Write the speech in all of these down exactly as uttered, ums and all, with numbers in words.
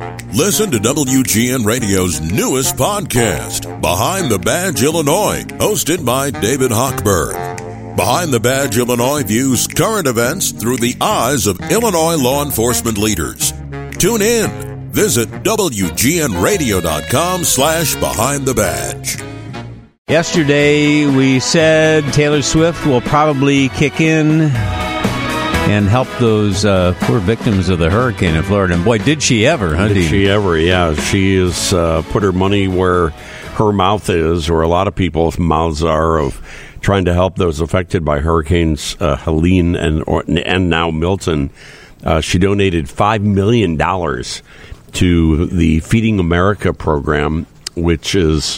Listen to W G N Radio's newest podcast, Behind the Badge Illinois, hosted by David Hochberg. Behind the Badge Illinois views current events through the eyes of Illinois law enforcement leaders. Tune in. Visit W G N radio dot com slash behind the badge. Yesterday, we said Taylor Swift will probably kick in and help those uh, poor victims of the hurricane in Florida. And boy, did she ever, huh? Did she ever, yeah. She has uh, put her money where her mouth is, or a lot of people's mouths are, of trying to help those affected by hurricanes uh, Helene and or, and now Milton. Uh, she donated five million dollars to the Feeding America program, which is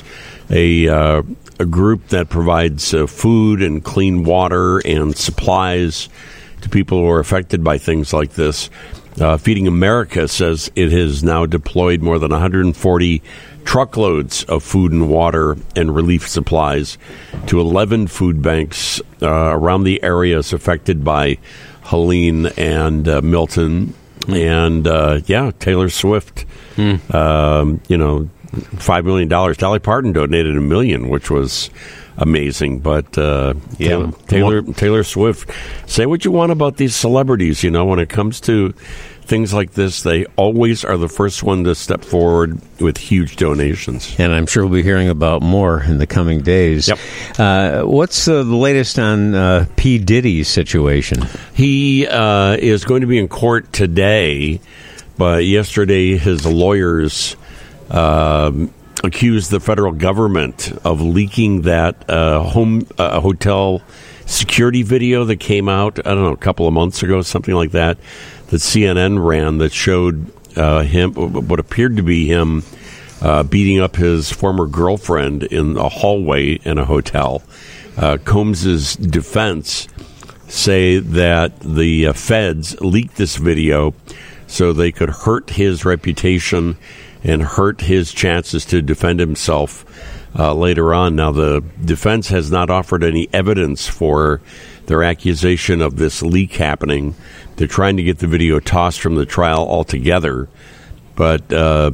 a uh, a group that provides uh, food and clean water and supplies to people who are affected by things like this. Uh, Feeding America says it has now deployed more than one hundred forty truckloads of food and water and relief supplies to eleven food banks uh, around the areas affected by Helene and uh, Milton. And, uh, yeah, Taylor Swift, hmm. um, you know, five million dollars. Dolly Parton donated a million, which was amazing. But uh, yeah, Taylor, Taylor Taylor Swift, say what you want about these celebrities. You know, when it comes to things like this, they always are the first one to step forward with huge donations. And I'm sure we'll be hearing about more in the coming days. Yep. Uh, what's uh, the latest on uh, P. Diddy's situation? He uh, is going to be in court today, but yesterday his lawyers uh, accused the federal government of leaking that uh, home uh, hotel security video that came out, I don't know, a couple of months ago, something like that, that C N N ran, that showed uh, him, what appeared to be him, uh, beating up his former girlfriend in a hallway in a hotel. Uh, Combs's defense say that the uh, feds leaked this video so they could hurt his reputation and hurt his chances to defend himself uh, later on. Now, the defense has not offered any evidence for their accusation of this leak happening. They're trying to get the video tossed from the trial altogether. But uh,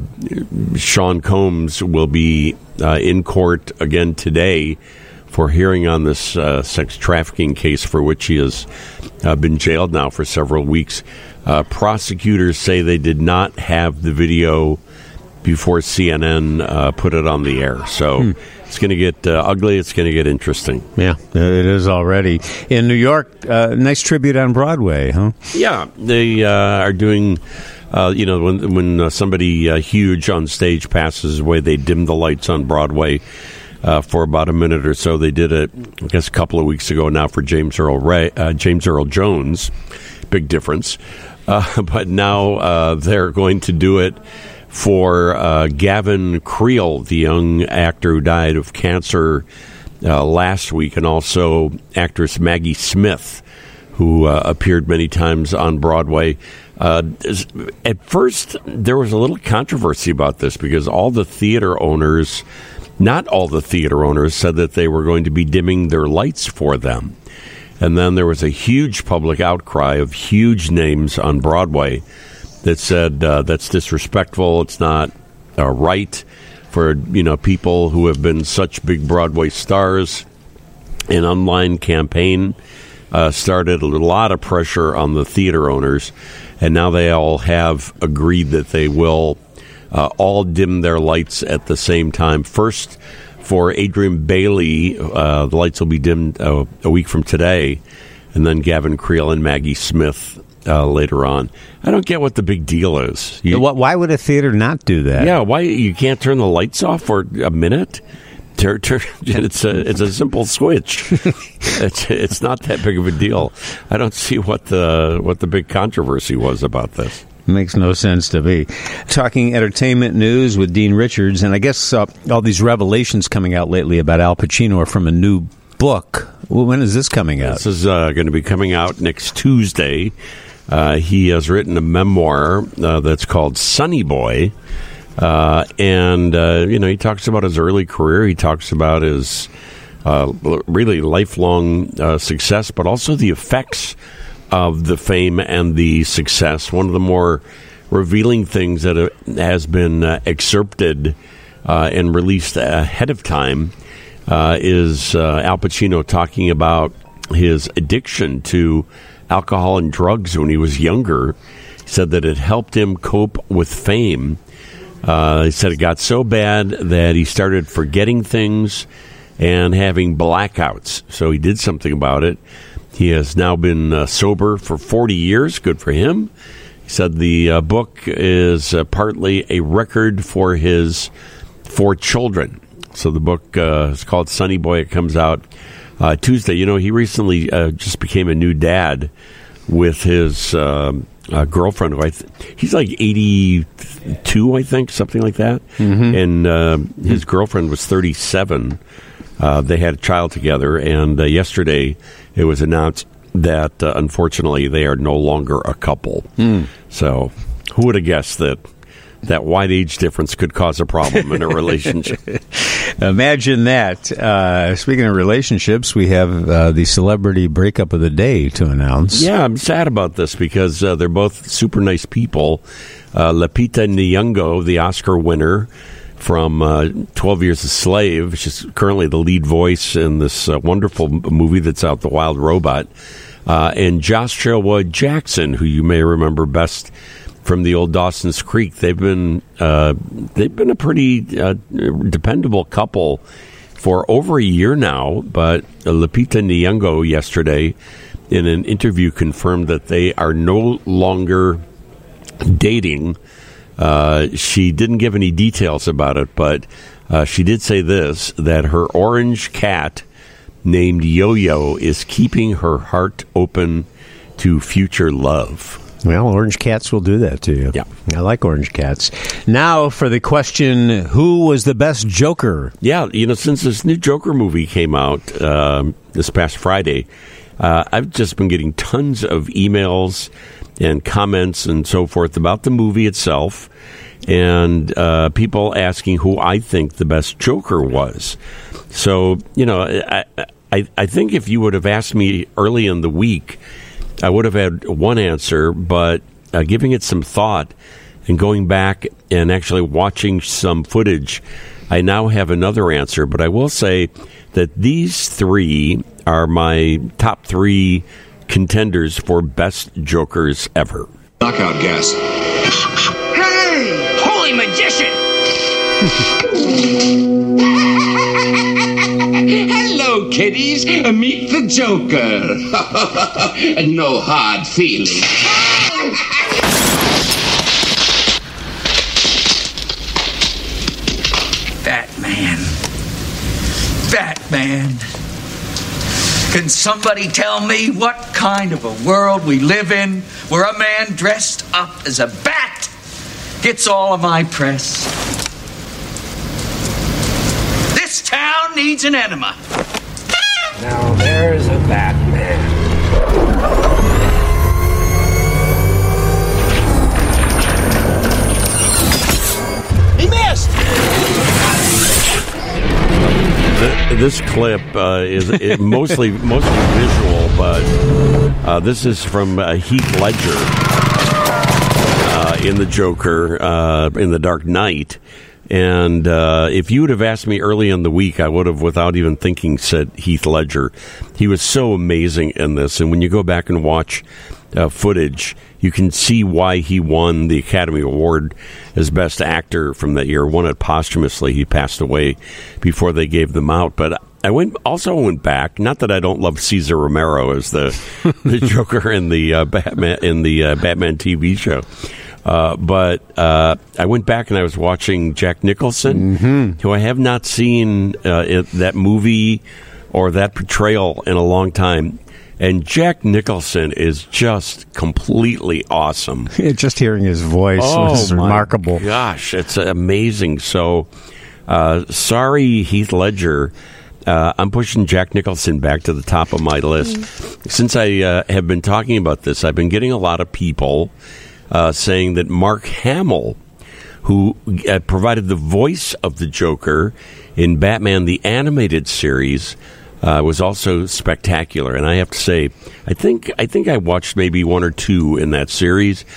Sean Combs will be uh, in court again today for hearing on this uh, sex trafficking case for which he has uh, been jailed now for several weeks. Uh, prosecutors say they did not have the video before C N N uh, put it on the air. So hmm. it's going to get uh, ugly. It's going to get interesting. Yeah, it is already. In New York, uh, nice tribute on Broadway, huh? Yeah, they uh, are doing, uh, you know, when, when uh, somebody uh, huge on stage passes away, they dim the lights on Broadway uh, for about a minute or so. They did it, I guess, a couple of weeks ago now for James Earl Ray, uh, James Earl Jones. Big difference. Uh, but now uh, they're going to do it for uh, Gavin Creel, the young actor who died of cancer uh, last week, and also actress Maggie Smith, who uh, appeared many times on Broadway. Uh, at first, there was a little controversy about this because all the theater owners, not all the theater owners, said that they were going to be dimming their lights for them. And then there was a huge public outcry of huge names on Broadway that said uh, that's disrespectful. It's not uh, right for, you know, people who have been such big Broadway stars. An online campaign uh, started a lot of pressure on the theater owners, and now they all have agreed that they will uh, all dim their lights at the same time. First, for Adrian Bailey, uh, the lights will be dimmed uh, a week from today, and then Gavin Creel and Maggie Smith Uh, later on. I don't get what the big deal is. You, why would a theater not do that? Yeah, why you can't turn the lights off for a minute? Tur- tur- it's a it's a simple switch. it's it's not that big of a deal. I don't see what the what the big controversy was about this. Makes no sense to me. Talking entertainment news with Dean Richards, and I guess uh, all these revelations coming out lately about Al Pacino are from a new book. Well, when is this coming out? This is uh, going to be coming out next Tuesday. Uh, he has written a memoir uh, that's called Sonny Boy, uh, and uh, you know, he talks about his early career. He talks about his uh, really lifelong uh, success, but also the effects of the fame and the success. One of the more revealing things that uh, has been uh, excerpted uh, and released ahead of time uh, is uh, Al Pacino talking about his addiction to alcohol and drugs when he was younger. He said that it helped him cope with fame. Uh, he said it got so bad that he started forgetting things and having blackouts. So he did something about it. He has now been uh, sober for forty years. Good for him. He said the uh, book is uh, partly a record for his four children. So the book uh, is called Sonny Boy. It comes out uh, Tuesday. You know, he recently uh, just became a new dad with his uh, uh, girlfriend. Who I th- he's like eighty-two, I think, something like that. Mm-hmm. And uh, his girlfriend was thirty-seven. Uh, they had a child together, and uh, yesterday it was announced that, uh, unfortunately, they are no longer a couple. Mm. So who would have guessed that that wide age difference could cause a problem in a relationship? Imagine that. Uh, speaking of relationships, we have uh, the celebrity breakup of the day to announce. Yeah, I'm sad about this because uh, they're both super nice people. Uh, Lupita Nyong'o, the Oscar winner from uh, twelve Years a Slave. She's currently the lead voice in this uh, wonderful movie that's out, The Wild Robot. Uh, and Joshua Jackson, who you may remember best from the old Dawson's Creek. They've been uh, they've been a pretty uh, dependable couple for over a year now. But Lupita Nyong'o yesterday in an interview confirmed that they are no longer dating. Uh, she didn't give any details about it, but uh, she did say this, that her orange cat named Yo-Yo is keeping her heart open to future love. Well, orange cats will do that to you. Yeah. I like orange cats. Now for the question, who was the best Joker? Yeah, you know, since this new Joker movie came out um, this past Friday, uh, I've just been getting tons of emails and comments and so forth about the movie itself, and uh, people asking who I think the best Joker was. So, you know, I, I, I think if you would have asked me early in the week, I would have had one answer, but uh, giving it some thought and going back and actually watching some footage, I now have another answer. But I will say that these three are my top three contenders for best Jokers ever. Knockout gas. Hey! Holy magician! Hello, kiddies. Meet the Joker. No hard feelings. Batman. Batman. Can somebody tell me what kind of a world we live in where a man dressed up as a bat gets all of my press? This town needs an enema. Now there's a Batman. He missed! This clip uh, is it mostly mostly visual, but uh, this is from uh, Heath Ledger uh, in The Joker, uh, in The Dark Knight. And uh, if you would have asked me early in the week, I would have, without even thinking, said Heath Ledger. He was so amazing in this. And when you go back and watch uh, footage, you can see why he won the Academy Award as Best Actor from that year. Won it posthumously. He passed away before they gave them out. But I went also went back. Not that I don't love Cesar Romero as the the Joker in the uh, Batman in the uh, Batman T V show. Uh, but uh, I went back and I was watching Jack Nicholson, mm-hmm. who I have not seen uh, it, that movie or that portrayal in a long time. And Jack Nicholson is just completely awesome. Just hearing his voice oh, was remarkable. Gosh, it's amazing. So, uh, sorry, Heath Ledger. Uh, I'm pushing Jack Nicholson back to the top of my list. Mm. Since I uh, have been talking about this, I've been getting a lot of people Uh, saying that Mark Hamill, who uh, provided the voice of the Joker in Batman the Animated Series, uh, was also spectacular. And I have to say, I think I think I watched maybe one or two in that series.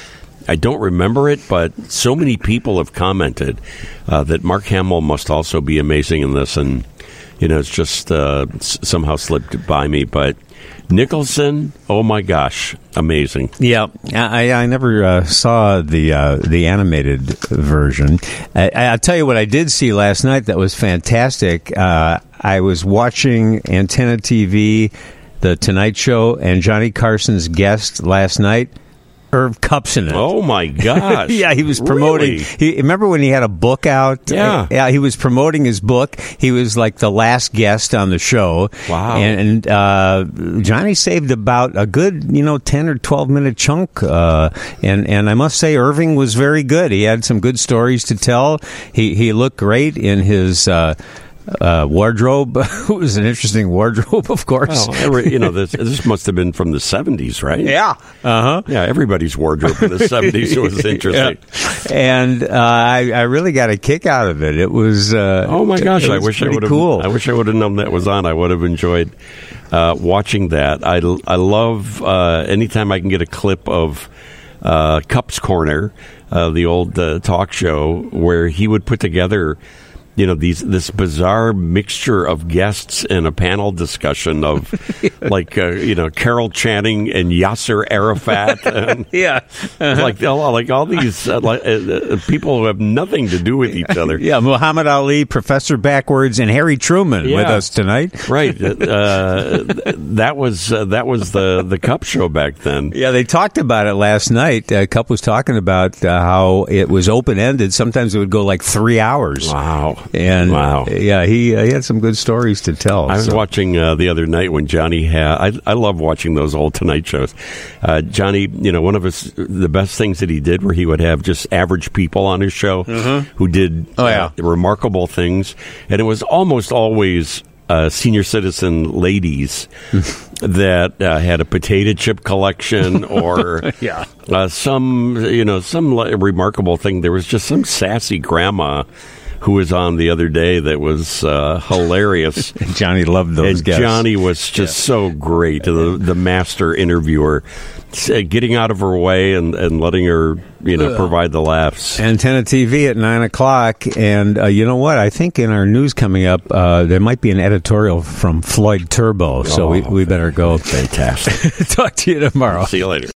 I don't remember it, but so many people have commented uh, that Mark Hamill must also be amazing in this, and you know, it's just uh, s- somehow slipped by me. But Nicholson, oh my gosh, amazing! Yeah, I, I never uh, saw the uh, the animated version. I, I'll tell you what I did see last night that was fantastic. Uh, I was watching Antenna T V, The Tonight Show, and Johnny Carson's guest last night, Irv Kupcinet. Oh my gosh! Yeah, he was promoting. Really? He, remember when he had a book out? Yeah, yeah. He was promoting his book. He was like the last guest on the show. Wow! And, and uh, Johnny saved about a good, you know, ten or twelve minute chunk. Uh, and and I must say, Irving was very good. He had some good stories to tell. He he looked great in his. Uh, Uh, wardrobe. It was an interesting wardrobe, of course. Well, every, you know, this, this must have been from the seventies, right? Yeah. Uh-huh. Yeah, everybody's wardrobe in the seventies was interesting. Yeah. And uh, I, I really got a kick out of it. It was uh, oh my gosh! I wish I would have. Cool. I wish I would have known that was on. I would have enjoyed uh, watching that. I, I love uh, anytime I can get a clip of uh, Cup's Corner, uh, the old uh, talk show where he would put together, you know, these this bizarre mixture of guests in a panel discussion of, like, uh, you know, Carol Channing and Yasser Arafat. And yeah. Uh-huh. Like, all, like all these uh, like, uh, people who have nothing to do with each other. Yeah, Muhammad Ali, Professor Backwards, and Harry Truman yeah. with us tonight. Right. Uh, that was uh, that was the, the Cup show back then. Yeah, they talked about it last night. Uh, Cup was talking about uh, how it was open-ended. Sometimes it would go like three hours. Wow. And wow. Yeah, he uh, he had some good stories to tell. I was so. watching uh, the other night when Johnny had. I, I love watching those old Tonight shows. Uh, Johnny, you know, one of his the best things that he did, where he would have just average people on his show mm-hmm. who did oh, yeah. uh, remarkable things, and it was almost always uh, senior citizen ladies that uh, had a potato chip collection or yeah. uh, some, you know, some remarkable thing. There was just some sassy grandma who was on the other day that was uh, hilarious. Johnny loved those and guys. Johnny was just yeah. so great, the, the master interviewer, getting out of her way and, and letting her, you know, provide the laughs. Antenna T V at nine o'clock, and uh, you know what? I think in our news coming up, uh, there might be an editorial from Floyd Turbo, so oh, we, we better go. Fantastic. Talk to you tomorrow. See you later.